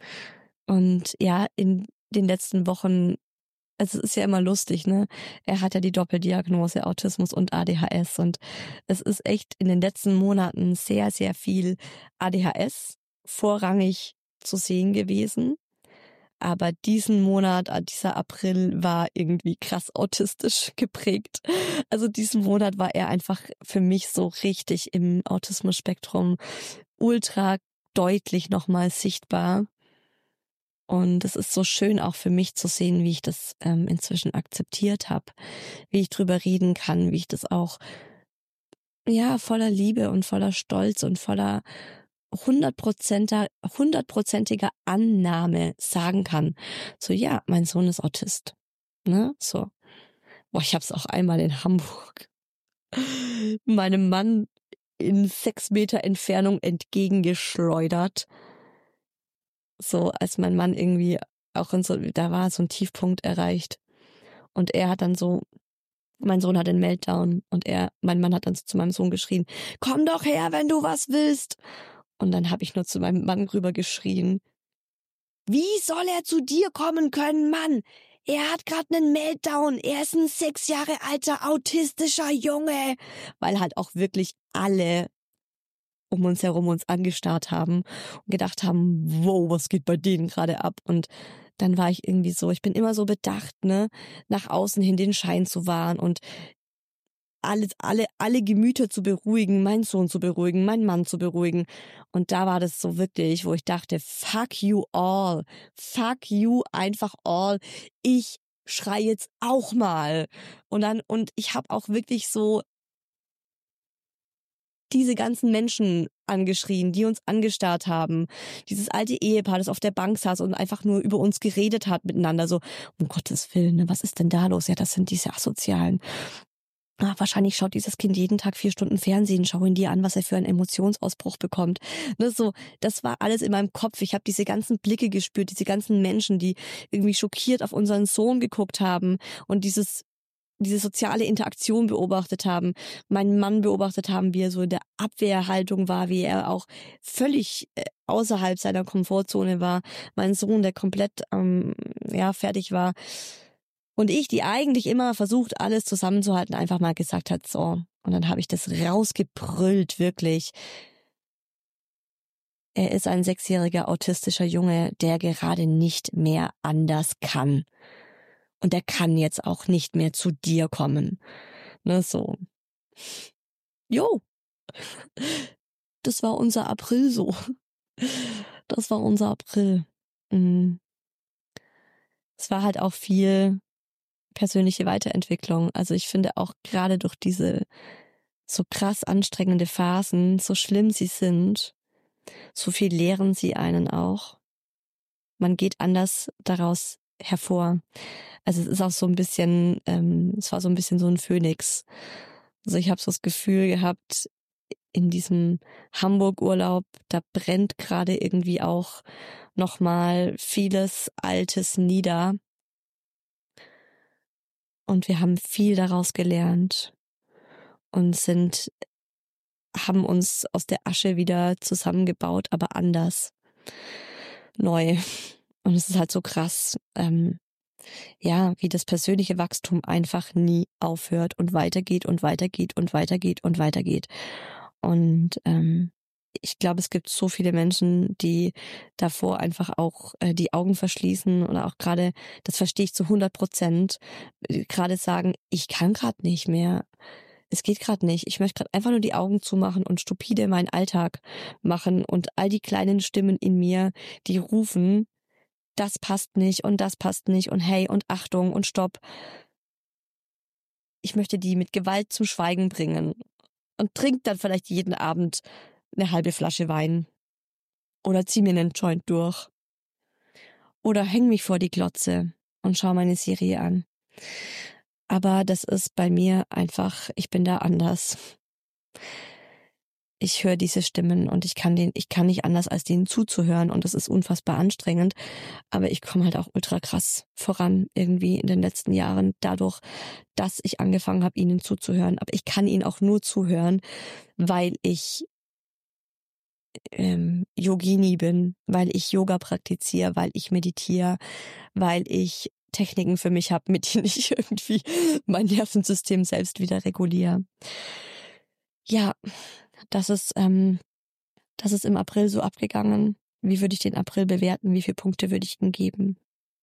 Und ja, in den letzten Wochen, also es ist ja immer lustig, ne? Er hat ja die Doppeldiagnose Autismus und ADHS und es ist echt in den letzten Monaten sehr, sehr viel ADHS vorrangig zu sehen gewesen. Aber diesen Monat, dieser April, war irgendwie krass autistisch geprägt. Also diesen Monat war er einfach für mich so richtig im Autismus-Spektrum ultra deutlich nochmal sichtbar. Und es ist so schön auch für mich zu sehen, wie ich das inzwischen akzeptiert habe, wie ich drüber reden kann, wie ich das auch voller Liebe und voller Stolz und voller hundertprozentiger Annahme sagen kann. So, ja, mein Sohn ist Autist. Ne? So. Boah, ich hab's auch einmal in Hamburg meinem Mann in 6 Meter Entfernung entgegengeschleudert. So, als mein Mann irgendwie auch da war so ein Tiefpunkt erreicht. Und er hat dann so, mein Sohn hat einen Meltdown und mein Mann hat dann so zu meinem Sohn geschrien, komm doch her, wenn du was willst. Und dann habe ich nur zu meinem Mann rüber geschrien, wie soll er zu dir kommen können, Mann? Er hat gerade einen Meltdown. Er ist ein 6 Jahre alter autistischer Junge. Weil halt auch wirklich alle um uns herum uns angestarrt haben und gedacht haben, wow, was geht bei denen gerade ab? Und dann war ich irgendwie so, ich bin immer so bedacht, ne, nach außen hin den Schein zu wahren und alle Gemüter zu beruhigen, meinen Sohn zu beruhigen, meinen Mann zu beruhigen. Und da war das so wirklich, wo ich dachte, fuck you all, fuck you einfach all. Ich schrei jetzt auch mal. Und ich habe auch wirklich so diese ganzen Menschen angeschrien, die uns angestarrt haben. Dieses alte Ehepaar, das auf der Bank saß und einfach nur über uns geredet hat miteinander. So, um Gottes Willen, ne, was ist denn da los? Ja, das sind diese Asozialen. Wahrscheinlich schaut dieses Kind jeden Tag 4 Stunden Fernsehen, schau ihn dir an, was er für einen Emotionsausbruch bekommt. Ne, so, das war alles in meinem Kopf. Ich habe diese ganzen Blicke gespürt, diese ganzen Menschen, die irgendwie schockiert auf unseren Sohn geguckt haben und diese soziale Interaktion beobachtet haben, meinen Mann beobachtet haben, wie er so in der Abwehrhaltung war, wie er auch völlig außerhalb seiner Komfortzone war, mein Sohn, der komplett fertig war. Und ich, die eigentlich immer versucht, alles zusammenzuhalten, einfach mal gesagt hat, so. Und dann habe ich das rausgebrüllt, wirklich. Er ist ein 6-jähriger autistischer Junge, der gerade nicht mehr anders kann. Und der kann jetzt auch nicht mehr zu dir kommen. Ne, so. Jo. Das war unser April so. Das war unser April. Es war halt auch viel persönliche Weiterentwicklung. Also ich finde auch gerade durch diese so krass anstrengende Phasen, so schlimm sie sind, so viel lehren sie einen auch. Man geht anders daraus hervor. Also es ist auch so ein bisschen, es war so ein bisschen so ein Phönix. Also ich habe so das Gefühl gehabt, in diesem Hamburg-Urlaub, da brennt gerade irgendwie auch nochmal vieles Altes nieder. Und wir haben viel daraus gelernt und haben uns aus der Asche wieder zusammengebaut, aber anders, neu. Und es ist halt so krass, wie das persönliche Wachstum einfach nie aufhört und weitergeht und weitergeht und weitergeht und weitergeht. Und ich glaube, es gibt so viele Menschen, die davor einfach auch die Augen verschließen oder auch gerade, das verstehe ich zu 100%, gerade sagen, ich kann gerade nicht mehr. Es geht gerade nicht. Ich möchte gerade einfach nur die Augen zumachen und stupide meinen Alltag machen und all die kleinen Stimmen in mir, die rufen, das passt nicht und hey und Achtung und Stopp. Ich möchte die mit Gewalt zum Schweigen bringen und trink dann vielleicht jeden Abend eine halbe Flasche Wein oder zieh mir einen Joint durch oder häng mich vor die Glotze und schau meine Serie an. Aber das ist bei mir einfach, ich bin da anders. Ich höre diese Stimmen und ich kann nicht anders, als denen zuzuhören und das ist unfassbar anstrengend. Aber ich komme halt auch ultra krass voran irgendwie in den letzten Jahren dadurch, dass ich angefangen habe, ihnen zuzuhören. Aber ich kann ihnen auch nur zuhören, weil ich Yogini bin, weil ich Yoga praktiziere, weil ich meditiere, weil ich Techniken für mich habe, mit denen ich irgendwie mein Nervensystem selbst wieder reguliere. Ja, das ist im April so abgegangen. Wie würde ich den April bewerten? Wie viele Punkte würde ich ihm geben?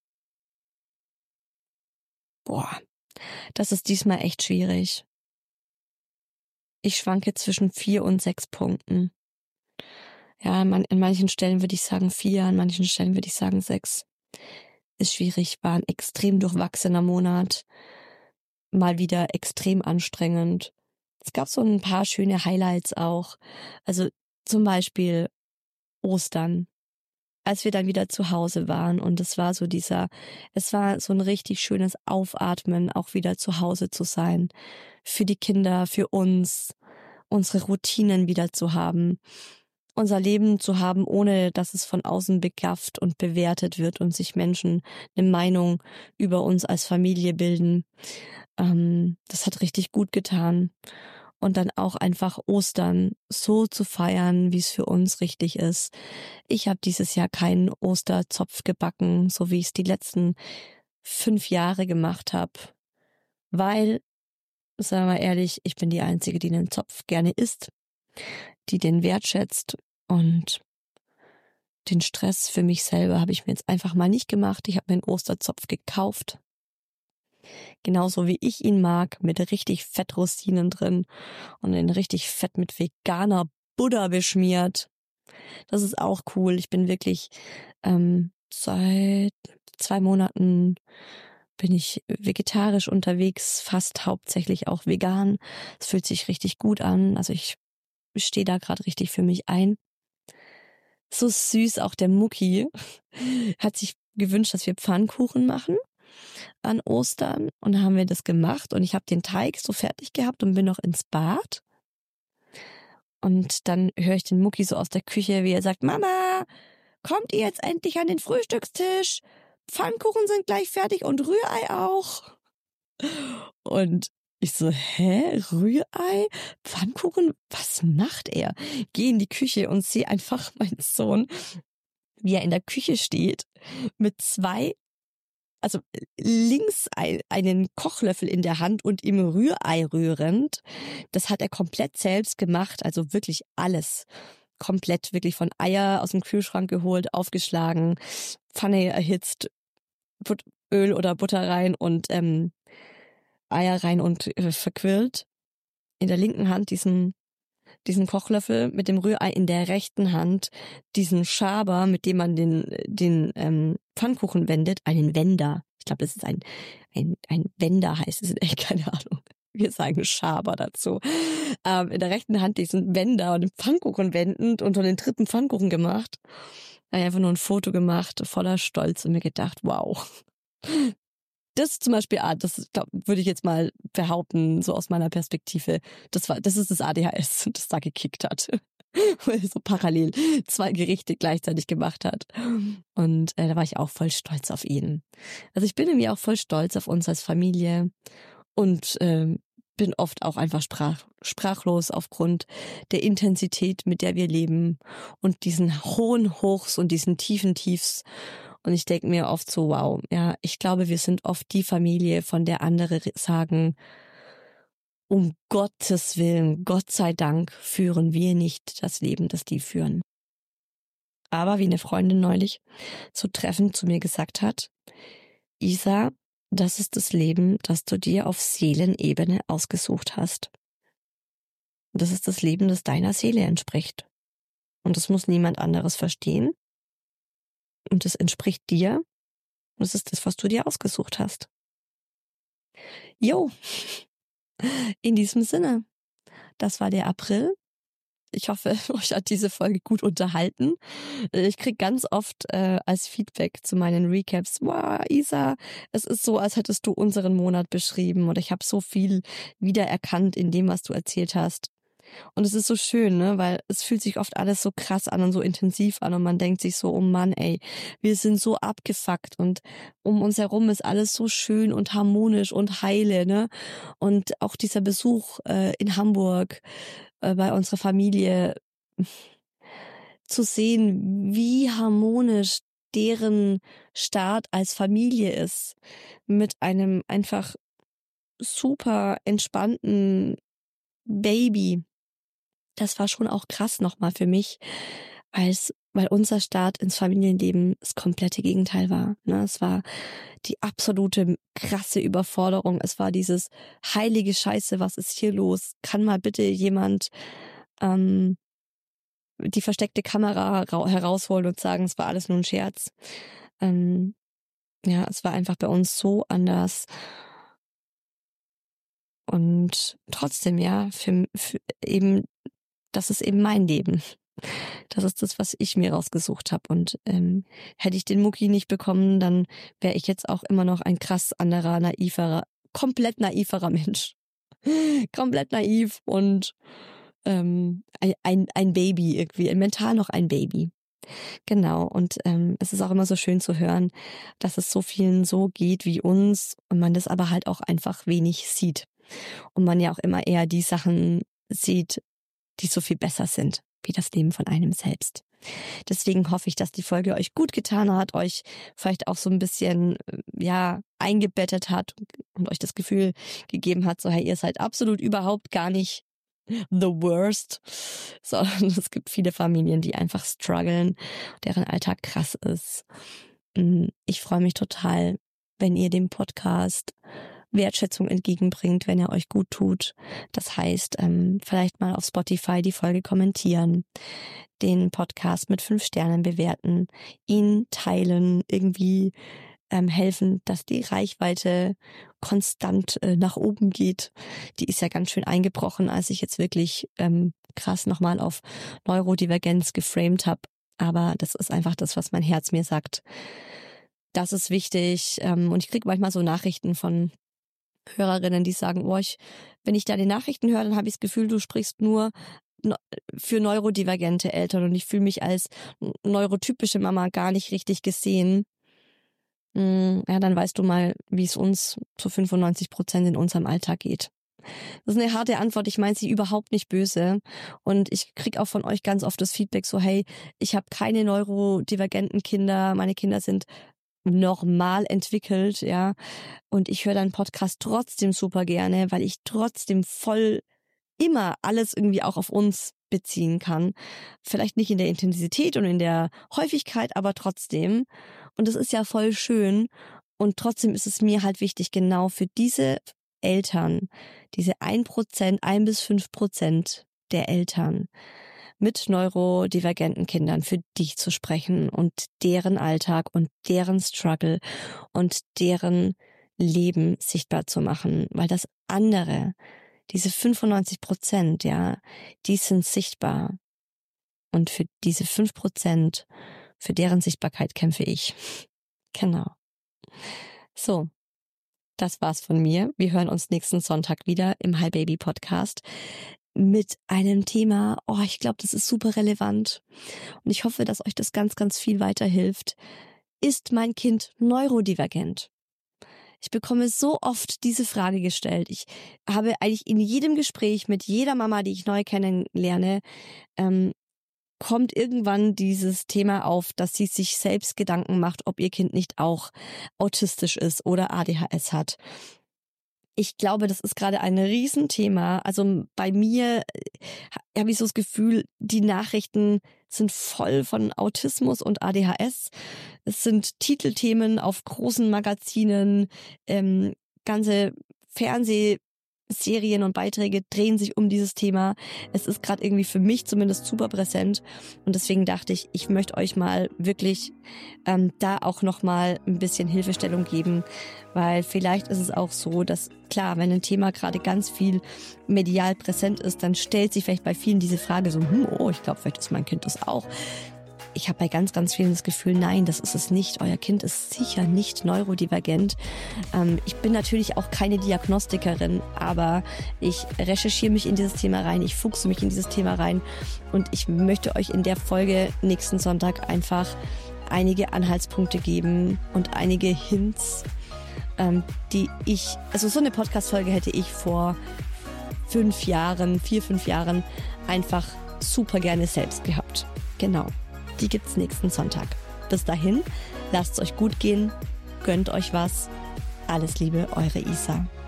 Boah, das ist diesmal echt schwierig. Ich schwanke zwischen 4 und 6 Punkten. Ja, an manchen Stellen würde ich sagen 4, an manchen Stellen würde ich sagen 6. ist schwierig, war ein extrem durchwachsener Monat, mal wieder extrem anstrengend. Es gab so ein paar schöne Highlights auch. Also zum Beispiel Ostern, als wir dann wieder zu Hause waren und es war so ein richtig schönes Aufatmen, auch wieder zu Hause zu sein. Für die Kinder, für uns, unsere Routinen wieder zu haben. Unser Leben zu haben, ohne dass es von außen begafft und bewertet wird und sich Menschen eine Meinung über uns als Familie bilden. Das hat richtig gut getan. Und dann auch einfach Ostern so zu feiern, wie es für uns richtig ist. Ich habe dieses Jahr keinen Osterzopf gebacken, so wie ich es die letzten 5 Jahre gemacht habe. Weil, sagen wir ehrlich, ich bin die Einzige, die einen Zopf gerne isst, die den wertschätzt, und den Stress für mich selber habe ich mir jetzt einfach mal nicht gemacht. Ich habe mir einen Osterzopf gekauft. Genauso wie ich ihn mag, mit richtig fett Rosinen drin und den richtig fett mit veganer Butter beschmiert. Das ist auch cool. Ich bin wirklich seit 2 Monaten bin ich vegetarisch unterwegs, fast hauptsächlich auch vegan. Es fühlt sich richtig gut an. Also ich stehe da gerade richtig für mich ein. So süß, auch der Mucki hat sich gewünscht, dass wir Pfannkuchen machen an Ostern, und dann haben wir das gemacht und ich habe den Teig so fertig gehabt und bin noch ins Bad. Und dann höre ich den Mucki so aus der Küche, wie er sagt: Mama, kommt ihr jetzt endlich an den Frühstückstisch? Pfannkuchen sind gleich fertig und Rührei auch. Und ich so: Hä? Rührei? Pfannkuchen? Was macht er? Geh in die Küche und sehe einfach meinen Sohn, wie er in der Küche steht, mit 2, also links einen Kochlöffel in der Hand und im Rührei rührend. Das hat er komplett selbst gemacht, also wirklich alles. Komplett, wirklich von Eier aus dem Kühlschrank geholt, aufgeschlagen, Pfanne erhitzt, Öl oder Butter rein und Eier rein und verquirlt. In der linken Hand diesen Kochlöffel mit dem Rührei, in der rechten Hand diesen Schaber, mit dem man den Pfannkuchen wendet, einen Wender. Ich glaube, das ist ein Wender, heißt es, echt keine Ahnung. Wir sagen Schaber dazu. In der rechten Hand diesen Wender und den Pfannkuchen wendend und den 3. Pfannkuchen gemacht. Da habe ich einfach nur ein Foto gemacht, voller Stolz, und mir gedacht, wow. Das zum Beispiel, das würde ich jetzt mal behaupten, so aus meiner Perspektive, das ist das ADHS, das da gekickt hat. Weil er so parallel 2 Gerichte gleichzeitig gemacht hat. Und da war ich auch voll stolz auf ihn. Also ich bin irgendwie auch voll stolz auf uns als Familie und bin oft auch einfach sprachlos aufgrund der Intensität, mit der wir leben und diesen hohen Hochs und diesen tiefen Tiefs. Und ich denke mir oft so, wow, ja, ich glaube, wir sind oft die Familie, von der andere sagen: Um Gottes Willen, Gott sei Dank führen wir nicht das Leben, das die führen. Aber wie eine Freundin neulich so treffend zu mir gesagt hat: Isa, das ist das Leben, das du dir auf Seelenebene ausgesucht hast. Das ist das Leben, das deiner Seele entspricht. Und das muss niemand anderes verstehen. Und es entspricht dir. Und das ist das, was du dir ausgesucht hast. Jo, in diesem Sinne, das war der April. Ich hoffe, euch hat diese Folge gut unterhalten. Ich kriege ganz oft als Feedback zu meinen Recaps: Wow, Isa, es ist so, als hättest du unseren Monat beschrieben. Und ich habe so viel wiedererkannt in dem, was du erzählt hast. Und es ist so schön, ne, weil es fühlt sich oft alles so krass an und so intensiv an und man denkt sich so: Oh Mann, ey, wir sind so abgefuckt und um uns herum ist alles so schön und harmonisch und heile, ne? Und auch dieser Besuch in Hamburg bei unserer Familie, zu sehen, wie harmonisch deren Start als Familie ist, mit einem einfach super entspannten Baby. Das war schon auch krass nochmal für mich, weil unser Start ins Familienleben das komplette Gegenteil war. Ne? Es war die absolute krasse Überforderung. Es war dieses heilige Scheiße, was ist hier los? Kann mal bitte jemand die versteckte Kamera herausholen und sagen, es war alles nur ein Scherz. Ja, es war einfach bei uns so anders. Und trotzdem, ja, für eben, das ist eben mein Leben. Das ist das, was ich mir rausgesucht habe. Und hätte ich den Mucki nicht bekommen, dann wäre ich jetzt auch immer noch ein krass anderer, komplett naiverer Mensch. Komplett naiv und ein Baby irgendwie, mental noch ein Baby. Genau, und es ist auch immer so schön zu hören, dass es so vielen so geht wie uns und man das aber halt auch einfach wenig sieht. Und man ja auch immer eher die Sachen sieht, die so viel besser sind, wie das Leben von einem selbst. Deswegen hoffe ich, dass die Folge euch gut getan hat, euch vielleicht auch so ein bisschen eingebettet hat und euch das Gefühl gegeben hat, so hey, ihr seid absolut überhaupt gar nicht the worst, sondern es gibt viele Familien, die einfach strugglen, deren Alltag krass ist. Ich freue mich total, wenn ihr dem Podcast Wertschätzung entgegenbringt, wenn er euch gut tut. Das heißt, vielleicht mal auf Spotify die Folge kommentieren, den Podcast mit 5 Sternen bewerten, ihn teilen, irgendwie helfen, dass die Reichweite konstant nach oben geht. Die ist ja ganz schön eingebrochen, als ich jetzt wirklich krass nochmal auf Neurodivergenz geframed habe. Aber das ist einfach das, was mein Herz mir sagt. Das ist wichtig. Und ich kriege manchmal so Nachrichten von Hörerinnen, die sagen, wenn ich deine Nachrichten höre, dann habe ich das Gefühl, du sprichst nur für neurodivergente Eltern und ich fühle mich als neurotypische Mama gar nicht richtig gesehen. Ja, dann weißt du mal, wie es uns zu 95% in unserem Alltag geht. Das ist eine harte Antwort, ich meine sie überhaupt nicht böse und ich kriege auch von euch ganz oft das Feedback so, hey, ich habe keine neurodivergenten Kinder, meine Kinder sind normal entwickelt, ja, und ich höre deinen Podcast trotzdem super gerne, weil ich trotzdem voll immer alles irgendwie auch auf uns beziehen kann. Vielleicht nicht in der Intensität und in der Häufigkeit, aber trotzdem. Und das ist ja voll schön. Und trotzdem ist es mir halt wichtig, genau für diese Eltern, diese 1%, 1-5% der Eltern mit neurodivergenten Kindern, für dich zu sprechen und deren Alltag und deren Struggle und deren Leben sichtbar zu machen. Weil das andere, diese 95%, ja, die sind sichtbar. Und für diese 5%, für deren Sichtbarkeit kämpfe ich. Genau. So, das war's von mir. Wir hören uns nächsten Sonntag wieder im Hi Baby Podcast mit einem Thema, ich glaube, das ist super relevant. Und ich hoffe, dass euch das ganz, ganz viel weiterhilft. Ist mein Kind neurodivergent? Ich bekomme so oft diese Frage gestellt. Ich habe eigentlich in jedem Gespräch mit jeder Mama, die ich neu kennenlerne, kommt irgendwann dieses Thema auf, dass sie sich selbst Gedanken macht, ob ihr Kind nicht auch autistisch ist oder ADHS hat. Ich glaube, das ist gerade ein Riesenthema. Also bei mir habe ich so das Gefühl, die Nachrichten sind voll von Autismus und ADHS. Es sind Titelthemen auf großen Magazinen, ganze Fernsehserien und Beiträge drehen sich um dieses Thema. Es ist gerade irgendwie für mich zumindest super präsent und deswegen dachte ich, ich möchte euch mal wirklich da auch nochmal ein bisschen Hilfestellung geben, weil vielleicht ist es auch so, dass klar, wenn ein Thema gerade ganz viel medial präsent ist, dann stellt sich vielleicht bei vielen diese Frage so, ich glaube, vielleicht ist mein Kind das auch. Ich habe bei ganz, ganz vielen das Gefühl, nein, das ist es nicht. Euer Kind ist sicher nicht neurodivergent. Ich bin natürlich auch keine Diagnostikerin, aber ich recherchiere mich in dieses Thema rein, ich fuchse mich in dieses Thema rein und ich möchte euch in der Folge nächsten Sonntag einfach einige Anhaltspunkte geben und einige Hints, so eine Podcast-Folge hätte ich vor 4-5 Jahren einfach super gerne selbst gehabt. Genau. Die gibt's nächsten Sonntag. Bis dahin, lasst's euch gut gehen, gönnt euch was. Alles Liebe, eure Isa.